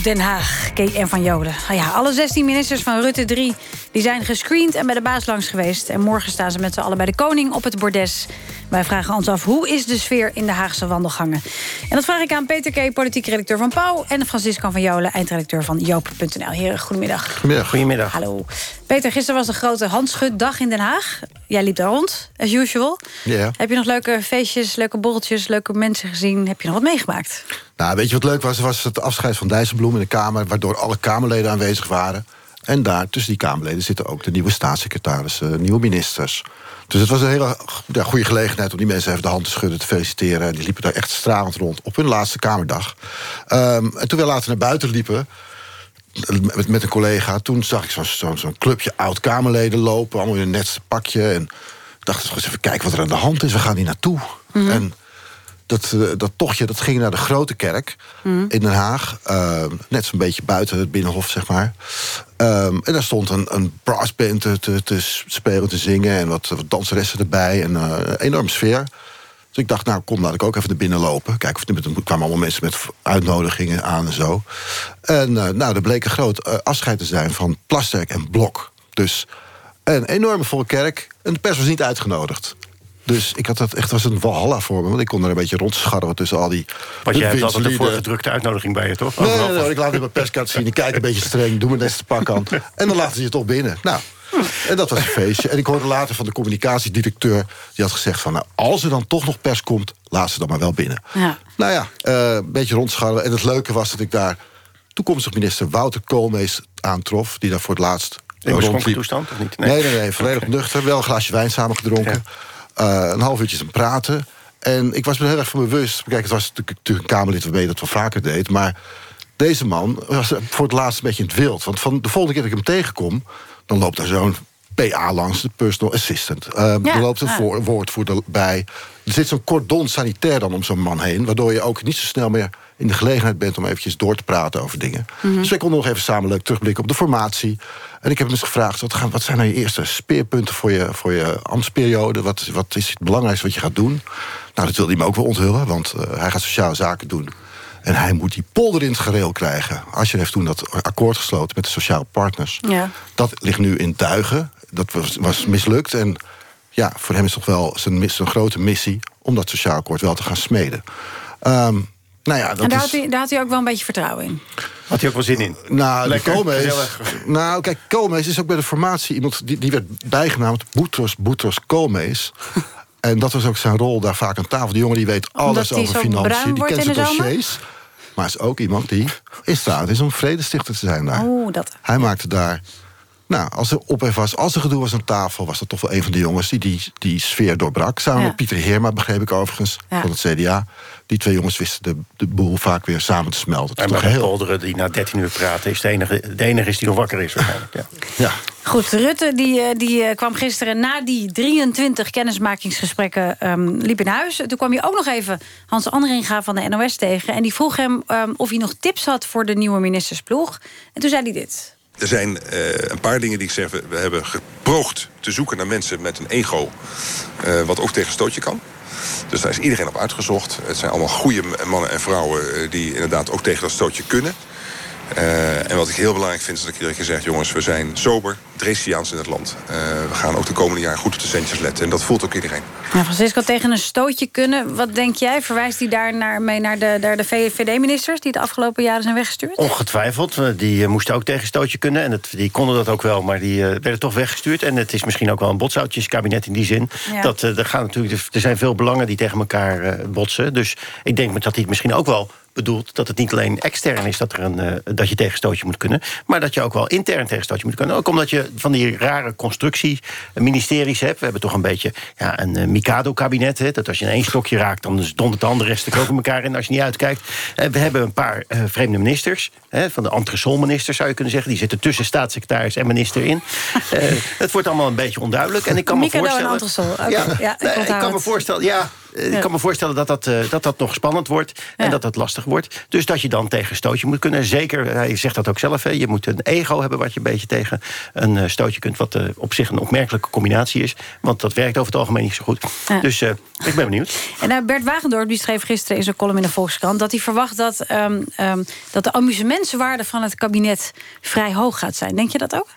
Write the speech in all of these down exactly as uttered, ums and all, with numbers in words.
vanuit Den Haag, K en van Jolen. Nou ja, alle zestien ministers van Rutte drie die zijn gescreend en bij de baas langs geweest. En morgen staan ze met z'n allen bij de koning op het bordes. Wij vragen ons af, hoe is de sfeer in de Haagse wandelgangen? En dat vraag ik aan Peter K., politiek redacteur van Pauw... en Franciscan van Jolen, eindredacteur van Joop punt n l. Heren, goedemiddag. Goedemiddag. Goedemiddag. Hallo. Peter, gisteren was de grote handschuddag in Den Haag. Jij liep daar rond, as usual. Ja. Heb je nog leuke feestjes, leuke borreltjes, leuke mensen gezien? Heb je nog wat meegemaakt? Nou, weet je wat leuk was? Was het afscheid van Dijsselbloem in de Kamer, waardoor alle Kamerleden aanwezig waren. En daar, tussen die Kamerleden, zitten ook de nieuwe staatssecretarissen, nieuwe ministers. Dus het was een hele ja, goede gelegenheid om die mensen even de hand te schudden, te feliciteren. Die liepen daar echt stralend rond op hun laatste Kamerdag. Um, en toen we later naar buiten liepen, met, met een collega, toen zag ik zo'n zo, zo'n clubje oud-Kamerleden lopen, allemaal in een netste pakje. En ik dacht, eens even kijken wat er aan de hand is. We gaan hier naartoe. Mm-hmm. En dat, dat tochtje, dat ging naar de Grote Kerk mm. in Den Haag. Uh, net zo'n beetje buiten het Binnenhof, zeg maar. Um, en daar stond een, een brassband te, te, te spelen, te zingen. En wat, wat danseressen erbij. En uh, een enorme sfeer. Dus ik dacht, nou, kom, laat ik ook even naar binnen lopen. Kijk, of er kwamen allemaal mensen met uitnodigingen aan en zo. En uh, nou, er bleek een groot uh, afscheid te zijn van Plasterk en Blok. Dus een enorme volle kerk. En de pers was niet uitgenodigd. Dus ik had dat echt, was een walhalla voor me. Want ik kon er een beetje rondscharrelen tussen al die... Want jij hebt altijd een voorgedrukte uitnodiging bij je, toch? Nee, nee, nee, ik laat het mijn perskaart zien. Ik kijk een beetje streng, doe mijn neste pak aan. En dan laten ze je toch binnen. Nou, en dat was een feestje. En ik hoorde later van de communicatiedirecteur, die had gezegd van, nou, als er dan toch nog pers komt, laat ze dan maar wel binnen. Ja. Nou ja, uh, een beetje rondscharrelen. En het leuke was dat ik daar toekomstig minister Wouter Koolmees aantrof, die daar voor het laatst in beschonken toestand, of niet? Nee, nee, nee, nee volledig nuchter. Wel een glaasje wijn samen gedronken. Ja. Uh, een half uurtje aan praten. En ik was me heel erg van bewust. Kijk, het was natuurlijk een Kamerlid waarmee je dat wel vaker deed. Maar deze man was voor het laatst een beetje in het wild. Want van de volgende keer dat ik hem tegenkom, dan loopt daar zo'n P A langs, de personal assistant. Uh, ja, er loopt een voor, woordvoerder bij. Er zit zo'n cordon sanitair dan om zo'n man heen, waardoor je ook niet zo snel meer in de gelegenheid bent om eventjes door te praten over dingen. Mm-hmm. Dus wij konden nog even samen leuk terugblikken op de formatie. En ik heb hem dus gevraagd, wat, gaan, wat zijn nou je eerste speerpunten voor je, voor je ambtsperiode? Wat, wat is het belangrijkste wat je gaat doen? Nou, dat wilde hij me ook wel onthullen, want uh, hij gaat sociale zaken doen. En hij moet die polder in het gereel krijgen. Als je heeft toen dat akkoord gesloten met de sociale partners. Ja. Dat ligt nu in duigen. Dat was, was mislukt. En ja, voor hem is toch wel zijn, zijn grote missie om dat sociaal akkoord wel te gaan smeden. Um, nou ja, dat en daar, is... had hij, daar had hij ook wel een beetje vertrouwen in. Had hij ook wel zin in? Nou, Lekker, Koolmees, nou kijk, Koolmees is ook bij de formatie iemand die, die werd bijgenaamd Boutros Boutros Koolmees. En dat was ook zijn rol daar vaak aan tafel. Die jongen die weet alles over financiën, die kent zijn dossiers. Maar is ook iemand die in staat is om vredestichter te zijn daar. Oh, dat... Hij maakte daar... Nou, als er ophef was, als er gedoe was aan tafel, was dat toch wel een van de jongens die die, die sfeer doorbrak. Samen ja. met Pieter Heerma, begreep ik overigens, ja. van het C D A. Die twee jongens wisten de, de boel vaak weer samen te smelten. En maar heel... Polderen die na dertien uur praten, is de enige, de enige is die nog wakker is waarschijnlijk. Ja. ja. Goed, Rutte die, die kwam gisteren na die drieëntwintig kennismakingsgesprekken um, liep in huis. Toen kwam hij ook nog even Hans Andringa van de N O S tegen. En die vroeg hem um, of hij nog tips had voor de nieuwe ministersploeg. En toen zei hij dit. Er zijn uh, een paar dingen die ik zeg. We hebben gepoogd te zoeken naar mensen met een ego, Uh, wat ook tegen stootje kan. Dus daar is iedereen op uitgezocht. Het zijn allemaal goede mannen en vrouwen uh, die inderdaad ook tegen dat stootje kunnen. Uh, en wat ik heel belangrijk vind is dat ik iedere keer zeg, jongens, we zijn sober, Dresiaans in het land. Uh, we gaan ook de komende jaren goed op de centjes letten. En dat voelt ook iedereen. Nou, Francisco, tegen een stootje kunnen. Wat denk jij? Verwijst hij daar naar, mee naar de, naar de V V D-ministers die de afgelopen jaren zijn weggestuurd? Ongetwijfeld. Die uh, moesten ook tegen stootje kunnen. En het, die konden dat ook wel, maar die uh, werden toch weggestuurd. En het is misschien ook wel een botsoutjeskabinet in die zin. Ja. Dat, uh, er, gaan natuurlijk, er zijn veel belangen die tegen elkaar uh, botsen. Dus ik denk dat hij het misschien ook wel bedoelt dat het niet alleen extern is dat, er een, uh, dat je tegenstootje moet kunnen, maar dat je ook wel intern tegenstootje moet kunnen. Ook omdat je van die rare constructie ministeries hebt. We hebben toch een beetje ja, een uh, Mikado-kabinet. Hè, dat als je in één stokje raakt, dan dondert de andere rest ook in elkaar in als je niet uitkijkt. Uh, we hebben een paar uh, vreemde ministers. Hè, van de entresol-ministers zou je kunnen zeggen. Die zitten tussen staatssecretaris en minister in. Uh, het wordt allemaal een beetje onduidelijk. En ik kan Mikado me voorstellen. En entresol. Okay. Ja, ja, ik, uh, ik kan me voorstellen. Ja. ik kan me voorstellen dat dat, uh, dat dat nog spannend wordt. En ja. dat dat lastig wordt. Dus dat je dan tegen een stootje moet kunnen. Zeker, hij zegt dat ook zelf. Hè, je moet een ego hebben wat je een beetje tegen een uh, stootje kunt. Wat uh, op zich een opmerkelijke combinatie is. Want dat werkt over het algemeen niet zo goed. Ja. Dus uh, ik ben benieuwd. En uh, Bert Wagendorp die schreef gisteren in zijn column in de Volkskrant... dat hij verwacht dat, um, um, dat de amusementswaarde van het kabinet vrij hoog gaat zijn. Denk je dat ook?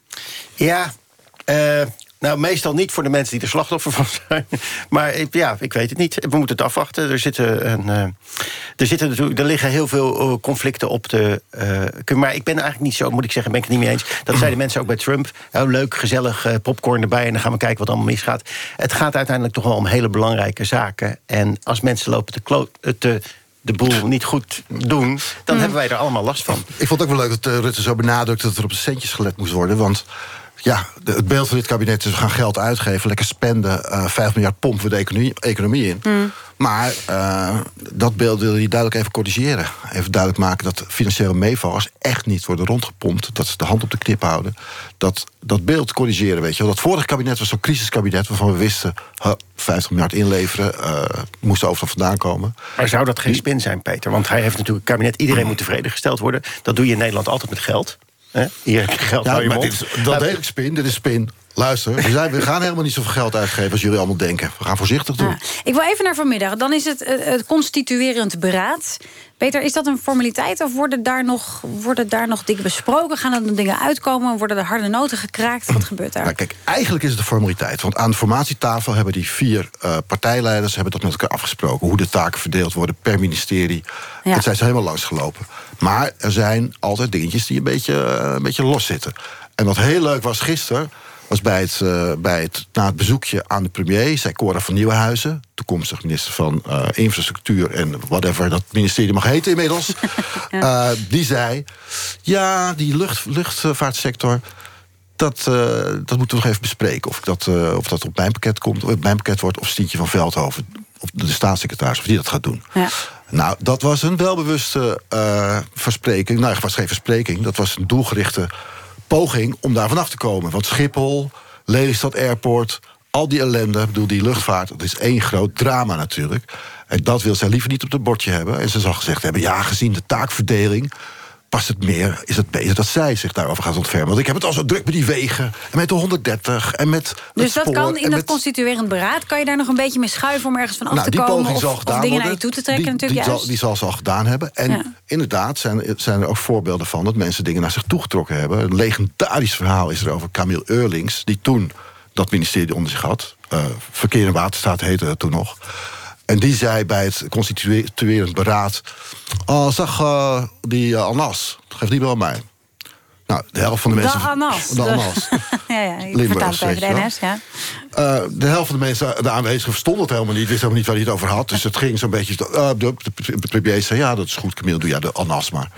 Ja, uh, nou, meestal niet voor de mensen die er slachtoffer van zijn. Maar ja, ik weet het niet. We moeten het afwachten. Er zitten, een, uh, er, zitten natuurlijk, er liggen heel veel conflicten op de... Uh, maar ik ben eigenlijk niet zo, moet ik zeggen, ben ik het niet mee eens. Dat zeiden mensen ook bij Trump. Oh, leuk, gezellig, uh, popcorn erbij en dan gaan we kijken wat allemaal misgaat. Het gaat uiteindelijk toch wel om hele belangrijke zaken. En als mensen lopen te... Klo- te de boel niet goed doen, dan mm. hebben wij er allemaal last van. Ik vond het ook wel leuk dat uh, Rutte zo benadrukt dat er op de centjes gelet moest worden. Want ja, de, het beeld van dit kabinet is: we gaan geld uitgeven, lekker spenden, uh, vijf miljard pompen we de economie, economie in. Mm. Maar uh, dat beeld wil hij duidelijk even corrigeren. Even duidelijk maken dat financiële meevallers echt niet worden rondgepompt. Dat ze de hand op de knip houden. Dat, dat beeld corrigeren, weet je wel. Dat vorige kabinet was zo'n crisiskabinet waarvan we wisten... Huh, vijftig miljard inleveren, uh, moest overal vandaan komen. Maar zou dat geen spin zijn, Peter? Want hij heeft natuurlijk het kabinet, iedereen moet tevreden gesteld worden. Dat doe je in Nederland altijd met geld. He? Hier heb je geld, ja, hou je maar mond. Dit is wel degelijk spin, dit is spin. Luister, we, zijn, we gaan helemaal niet zoveel geld uitgeven als jullie allemaal denken. We gaan voorzichtig doen. Ja. Ik wil even naar vanmiddag. Dan is het uh, het constituerend beraad. Peter, is dat een formaliteit of worden daar nog, worden daar nog dingen besproken? Gaan er nog dingen uitkomen? Worden er harde noten gekraakt? Wat gebeurt daar? Nou, kijk, eigenlijk is het een formaliteit. Want aan de formatietafel hebben die vier uh, partijleiders hebben dat met elkaar afgesproken. Hoe de taken verdeeld worden per ministerie. Ja. Dat zijn ze helemaal langsgelopen. Maar er zijn altijd dingetjes die een beetje, uh, een beetje los zitten. En wat heel leuk was gisteren... was bij het, uh, bij het, na het bezoekje aan de premier... zei Cora van Nieuwenhuizen, toekomstig minister van uh, Infrastructuur... en whatever dat ministerie mag heten inmiddels... ja. uh, die zei, ja, die lucht, luchtvaartsector... Dat, uh, dat moeten we nog even bespreken. Of dat, uh, of dat op mijn pakket komt, of op mijn pakket wordt... of Stientje van Veldhoven, of de staatssecretaris... of die dat gaat doen. Ja. Nou, dat was een welbewuste uh, verspreking. Nou, het was geen verspreking, dat was een doelgerichte... poging om daar vanaf te komen. Want Schiphol, Lelystad Airport, al die ellende, ik bedoel, die luchtvaart... dat is één groot drama natuurlijk. En dat wil zij liever niet op het bordje hebben. En ze zal gezegd hebben, ja, gezien de taakverdeling... past het meer, is het beter dat zij zich daarover gaat ontfermen. Want ik heb het al zo druk met die wegen, en met de honderddertig... en met Dus dat spoor, kan in dat met... constituerend beraad... kan je daar nog een beetje mee schuiven om ergens van af nou, te komen... of, of dingen worden. Naar je toe te trekken die, natuurlijk die juist. Zal, die zal ze al gedaan hebben. En ja. inderdaad zijn, zijn er ook voorbeelden van... dat mensen dingen naar zich toegetrokken hebben. Een legendarisch verhaal is er over Camille Eurlings... die toen dat ministerie onder zich had. Uh, Verkeer en Waterstaat heette het toen nog... En die zei bij het constituerend beraad... Oh, zag uh, die uh, Anas, geef die wel aan mij. Nou, de helft van de mensen... De Anas. De Anas. ja, ja, ik vertaal het even de N S, ja. Uh, de helft van de mensen, de aanwezigen, verstonden het helemaal niet. Wist helemaal niet waar hij het over had. Dus het ging zo'n beetje... Uh, de, de, de premier zei, ja, dat is goed, Camille, doe jij de Anas maar.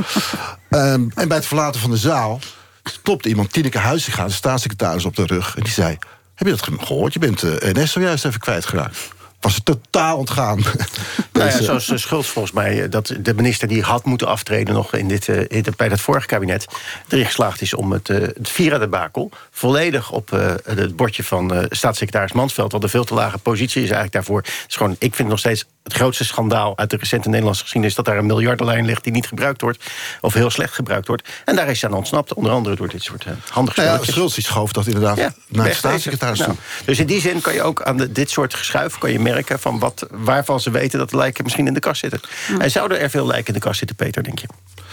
um, en bij het verlaten van de zaal... klopte iemand Tineke Huizinga, de staatssecretaris, op de rug. En die zei, heb je dat gehoord? Je bent de N S zojuist even kwijtgeraakt. Was het totaal ontgaan. Nou ja, zoals uh, Schultz volgens mij, dat de minister die had moeten aftreden... nog in dit, uh, in de, bij dat vorige kabinet erin geslaagd is om het, uh, het Vira-debakel... volledig op uh, het bordje van uh, staatssecretaris Mansveld... wat een veel te lage positie is eigenlijk daarvoor. Het is gewoon, ik vind nog steeds het grootste schandaal uit de recente Nederlandse geschiedenis... dat daar een miljardenlijn ligt die niet gebruikt wordt... of heel slecht gebruikt wordt. En daar is hij aan ontsnapt, onder andere door dit soort uh, handige nou ja, Schultz die schoof dat inderdaad ja, naar de staatssecretaris toe. Nou, dus in die zin kan je ook aan de, dit soort geschuif... kan je merken van wat, waarvan ze weten dat de lijken misschien in de kast zitten. Ja. En zouden er veel lijken in de kast zitten, Peter, denk je?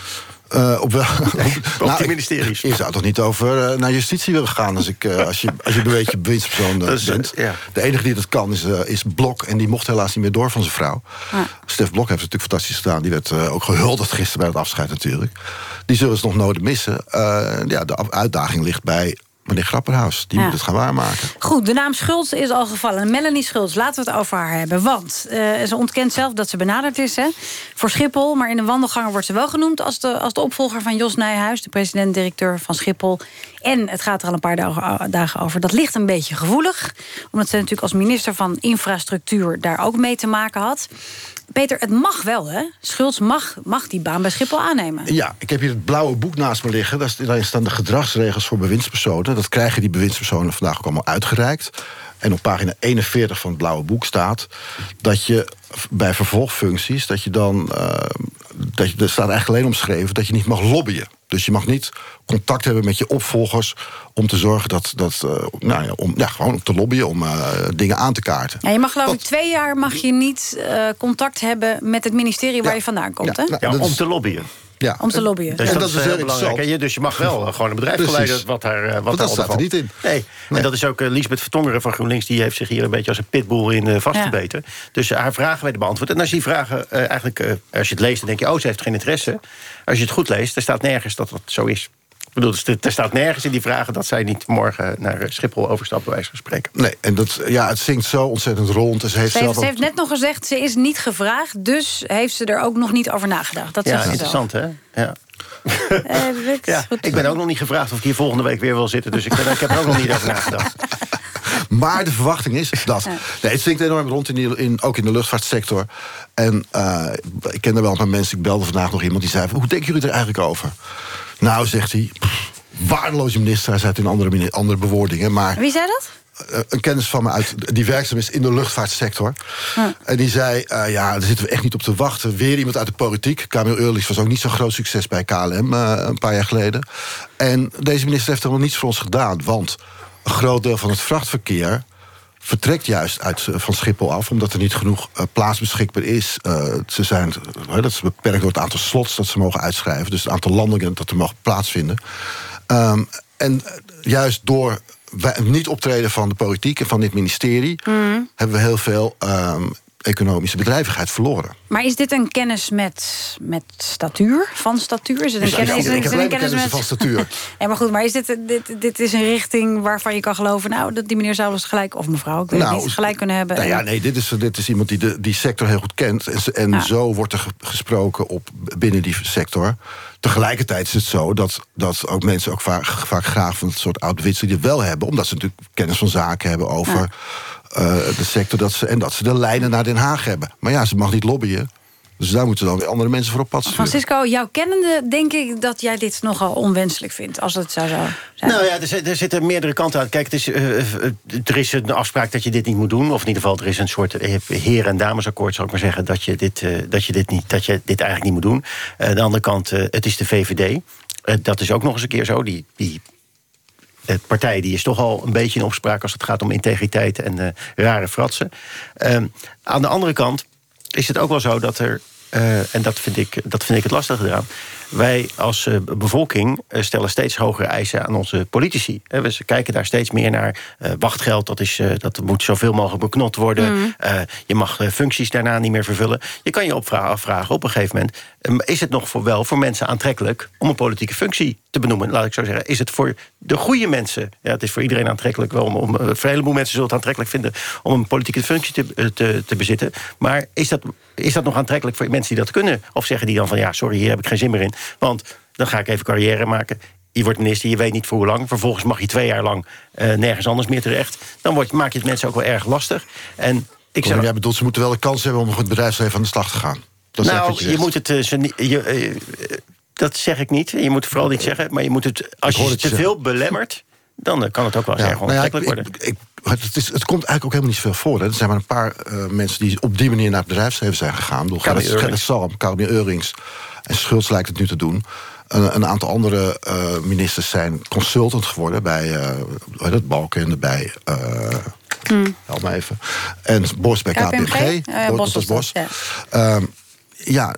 Uh, op wel, nee, op nou, die ministeries. Ik, je zou toch niet over uh, naar justitie willen gaan... als, ik, uh, als, je, als je een beetje bewindspersoon uh, dus, bent. Uh, ja. De enige die dat kan is, uh, is Blok... en die mocht helaas niet meer door van zijn vrouw. Ja. Stef Blok heeft het natuurlijk fantastisch gedaan. Die werd uh, ook gehuldigd gisteren bij het afscheid natuurlijk. Die zullen ze nog nodig missen. Uh, ja, de uitdaging ligt bij... meneer Grapperhaus, die ja. moet het gaan waarmaken. Goed, de naam Schultz is al gevallen. Melanie Schultz, laten we het over haar hebben. Want uh, ze ontkent zelf dat ze benaderd is hè, voor Schiphol... maar in de wandelgangen wordt ze wel genoemd... als de, als de opvolger van Jos Nijhuis, de president-directeur van Schiphol. En het gaat er al een paar dagen, dagen over. Dat ligt een beetje gevoelig. Omdat ze natuurlijk als minister van Infrastructuur... daar ook mee te maken had. Peter, het mag wel, hè? Schultz mag, mag die baan bij Schiphol aannemen. Ja, ik heb hier het blauwe boek naast me liggen. Daar staan de gedragsregels voor bewindspersonen. Dat krijgen die bewindspersonen vandaag ook allemaal uitgereikt. En op pagina eenenveertig van het blauwe boek staat dat je bij vervolgfuncties, dat je dan, uh, dat je, er staat eigenlijk alleen omschreven dat je niet mag lobbyen. Dus je mag niet contact hebben met je opvolgers om te zorgen dat, dat uh, nou ja, om, ja, gewoon om te lobbyen, om uh, dingen aan te kaarten. Ja, je mag geloof ik Wat? twee jaar mag je niet uh, contact hebben met het ministerie waar Ja. je vandaan komt, Ja, hè? nou, Ja, dat om is- te lobbyen. Ja. Om te lobbyen. Dus En dat, dat is is heel heel belangrijk. interessant. En je, dus je mag wel uh, gewoon een bedrijf Precies. geleiden wat daar uh, wat dat daaronder staat er valt. niet in. Nee. Nee. En dat is ook uh, Liesbeth Vertongeren van GroenLinks. Die heeft zich hier een beetje als een pitbull in uh, vastgebeten. Ja. Dus uh, haar vragen werden beantwoord. En als je die vragen uh, eigenlijk, uh, als je het leest, dan denk je, oh, ze heeft geen interesse. Als je het goed leest, er staat nergens dat dat zo is. Ik bedoel, dus er staat nergens in die vragen dat zij niet morgen naar Schiphol overstapt, bij wijze van spreken. Nee, en dat, ja, het zingt zo ontzettend rond. En ze heeft, Ze heeft, zelf ze ook- heeft net nog gezegd, ze is niet gevraagd, dus heeft ze er ook nog niet over nagedacht. Dat Ja, zegt ze interessant, hè? Ja. zelf. Eh, Rick, Ja, goed. ik ben ook nog niet gevraagd of ik hier volgende week weer wil zitten. Dus ik, ben, ik heb er ook nog niet over nagedacht. Maar de verwachting is dat. Nee, het zingt enorm rond, in die, in, ook in de luchtvaartsector. En uh, ik ken er wel een paar mensen. Ik belde vandaag nog iemand die zei: hoe denken jullie er eigenlijk over? Nou, zegt hij, pff, waardeloze minister. Hij zei het in andere, mini- andere bewoordingen. Maar Wie zei dat? uh, een kennis van me uit die werkzaam is in de luchtvaartsector. Huh. En die zei: uh, ja, daar zitten we echt niet op te wachten. Weer iemand uit de politiek. Kamil Eurlings was ook niet zo'n groot succes bij K L M uh, een paar jaar geleden. En deze minister heeft helemaal niets voor ons gedaan. Want een groot deel van het vrachtverkeer vertrekt juist uit, van Schiphol af, omdat er niet genoeg uh, plaats beschikbaar is. Uh, ze zijn, uh, dat is beperkt door het aantal slots dat ze mogen uitschrijven. Dus het aantal landingen dat er mogen plaatsvinden. Um, en juist door het niet optreden van de politiek en van dit ministerie mm. hebben we heel veel um, economische bedrijvigheid verloren. Maar is dit een kennis met, met statuur? Van statuur? Is het een Dus kennis, ik, is het ik heb een alleen kennis kennis met van statuur. Ja, maar goed, maar is dit, dit, dit is een richting waarvan je kan geloven, nou, dat die meneer zou wel eens gelijk, of mevrouw, ik weet nou, het niet, gelijk kunnen hebben. Nou ja, nee, dit is, dit is iemand die de, die sector heel goed kent. En, en ja. zo wordt er gesproken op, binnen die sector. Tegelijkertijd is het zo dat, dat ook mensen ook vaak, vaak graag van het soort oud-wits die het wel hebben, omdat ze natuurlijk kennis van zaken hebben over ja. uh, de sector, dat ze, en dat ze de lijnen naar Den Haag hebben. Maar ja, ze mag niet lobbyen. Dus daar moeten dan weer andere mensen voor op pad sturen. Francisco, jouw kennende denk ik dat jij dit nogal onwenselijk vindt, als het zou zo zijn. Nou ja, er, er zitten meerdere kanten aan. Kijk, het is, uh, er is een afspraak dat je dit niet moet doen. Of in ieder geval, er is een soort heren- en damesakkoord, zou ik maar zeggen, dat je dit, uh, dat je dit, niet, dat je dit eigenlijk niet moet doen. Uh, aan de andere kant, uh, het is de V V D. Uh, dat is ook nog eens een keer zo. Die, die uh, partij die is toch al een beetje in opspraak als het gaat om integriteit en uh, rare fratsen. Uh, aan de andere kant is het ook wel zo dat er, uh, en dat vind ik, dat vind ik het lastige eraan, wij als uh, bevolking uh, stellen steeds hogere eisen aan onze politici. Uh, we kijken daar steeds meer naar. Uh, wachtgeld, dat, is, uh, dat moet zoveel mogelijk beknot worden. Mm. Uh, je mag uh, functies daarna niet meer vervullen. Je kan je opvragen, afvragen op een gegeven moment, uh, is het nog voor, wel voor mensen aantrekkelijk om een politieke functie te benoemen? Laat ik zo zeggen. Is het voor de goede mensen? Ja, het is voor iedereen aantrekkelijk wel. Om, om, uh, voor een heleboel mensen zullen het aantrekkelijk vinden om een politieke functie te, uh, te, te bezitten. Maar is dat, is dat nog aantrekkelijk voor mensen die dat kunnen? Of zeggen die dan van, ja, sorry, hier heb ik geen zin meer in. Want dan ga ik even carrière maken. Je wordt minister, je weet niet voor hoe lang. Vervolgens mag je twee jaar lang uh, nergens anders meer terecht. Dan wordt, maak je het mensen ook wel erg lastig. En ik zou... Jij bedoelt, ze moeten wel de kans hebben om met het bedrijfsleven aan de slag te gaan. Dat is nou, je, je, je moet het... Uh, je, uh, uh, dat zeg ik niet. Je moet het vooral niet zeggen. Maar je moet het, als je het te veel belemmert, dan uh, kan het ook wel eens ja, erg onaantrekkelijk nou ja, worden. Ik, ik, Het, is, het komt eigenlijk ook helemaal niet zoveel voor. Hè. Er zijn maar een paar uh, mensen die op die manier naar het bedrijfsleven zijn gegaan. Gerrit Salm, Kamil Eurlings en Schultz lijkt het nu te doen. Een, een aantal andere uh, ministers zijn consultant geworden bij uh, hoe heet Balken, bij uh, hmm. help me even. En Bos bij K P M G. Uh, ja, Bos was Bos. Ja. Uh, ja,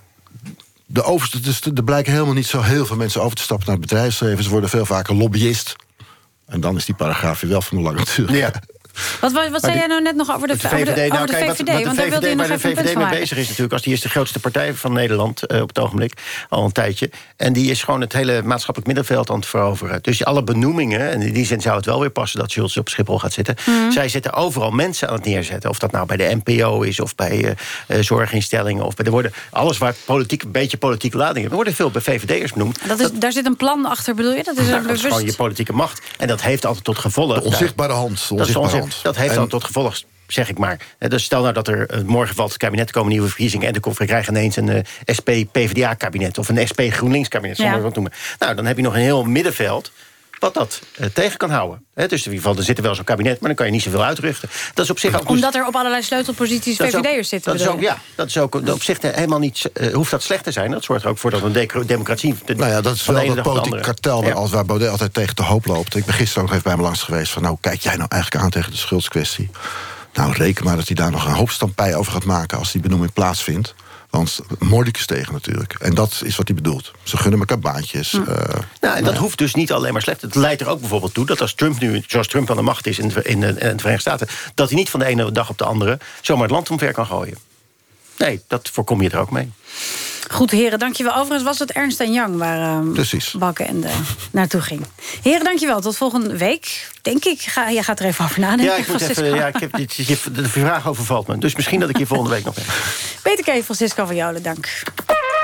de overste, dus er blijken helemaal niet zo heel veel mensen over te stappen naar het bedrijfsleven. Ze worden veel vaker lobbyist. En dan is die paragraaf weer wel van belang natuurlijk. Ja. Wat, wat, wat zei jij nou net nog over de, de V V D? Over de, nou, over de kijk, V V D? Wat, wat want de daar wilde je nog waar de even V V D mee bezig is natuurlijk, als die is de grootste partij van Nederland uh, op het ogenblik, al een tijdje. En die is gewoon het hele maatschappelijk middenveld aan het veroveren. Dus alle benoemingen, en in die zin zou het wel weer passen dat Schultz op Schiphol gaat zitten. Mm. Zij zitten overal mensen aan het neerzetten. Of dat nou bij de N P O is, of bij uh, uh, zorginstellingen, of bij, er worden alles waar politiek, een beetje politieke lading is. Er worden veel bij V V D'ers benoemd. Dat is, dat, daar zit een plan achter, bedoel je? Dat is, nou, een dat is gewoon je politieke macht. En dat heeft altijd tot gevolg. De onzichtbare hand. De onzichtbare dat, is hand. dat heeft dan tot gevolg, zeg ik maar. Dus stel nou dat er uh, morgen valt het kabinet, komen nieuwe verkiezingen en we krijgen ineens een uh, S P P V D A kabinet of een S P GroenLinks kabinet, ja. wat noemen. Nou, dan heb je nog een heel middenveld wat dat uh, tegen kan houden. He, dus in ieder geval, er zit er wel zo'n kabinet, maar dan kan je niet zoveel uitrichten. Dat is op zich ook, Omdat dus, er op allerlei sleutelposities V V D'ers zitten. Dat is ook, ja, dat is ook op zich helemaal niet. Uh, hoeft dat slecht te zijn. Dat zorgt er ook voor dat een de- democratie. De, nou ja, dat is wel dat politiek kartel ja. als waar Baudet altijd tegen de hoop loopt. Ik ben gisteren ook nog even bij me langs geweest van, nou, kijk jij nou eigenlijk aan tegen de schuldskwestie? Nou, reken maar dat hij daar nog een hoop stampij over gaat maken als die benoeming plaatsvindt. Want mordicus tegen natuurlijk. En dat is wat hij bedoelt. Ze gunnen elkaar baantjes. Hm. Uh, nou, en nou dat ja. hoeft dus niet alleen maar slecht. Het leidt er ook bijvoorbeeld toe dat als Trump nu, zoals Trump aan de macht is in de, in de, in de Verenigde Staten, dat hij niet van de ene dag op de andere zomaar het land omver kan gooien. Nee, dat voorkom je er ook mee. Goed, heren, dankjewel. Overigens was het Ernst en Young waar um, Bakken en de naartoe ging. Heren, dankjewel. Tot volgende week. Denk ik. Ga, jij gaat er even over nadenken. Ja, ik moet even, ja, ik heb, dit, de vraag overvalt me. Dus misschien dat ik hier volgende week nog ben. Peter K. Francisco van Jolen, dank.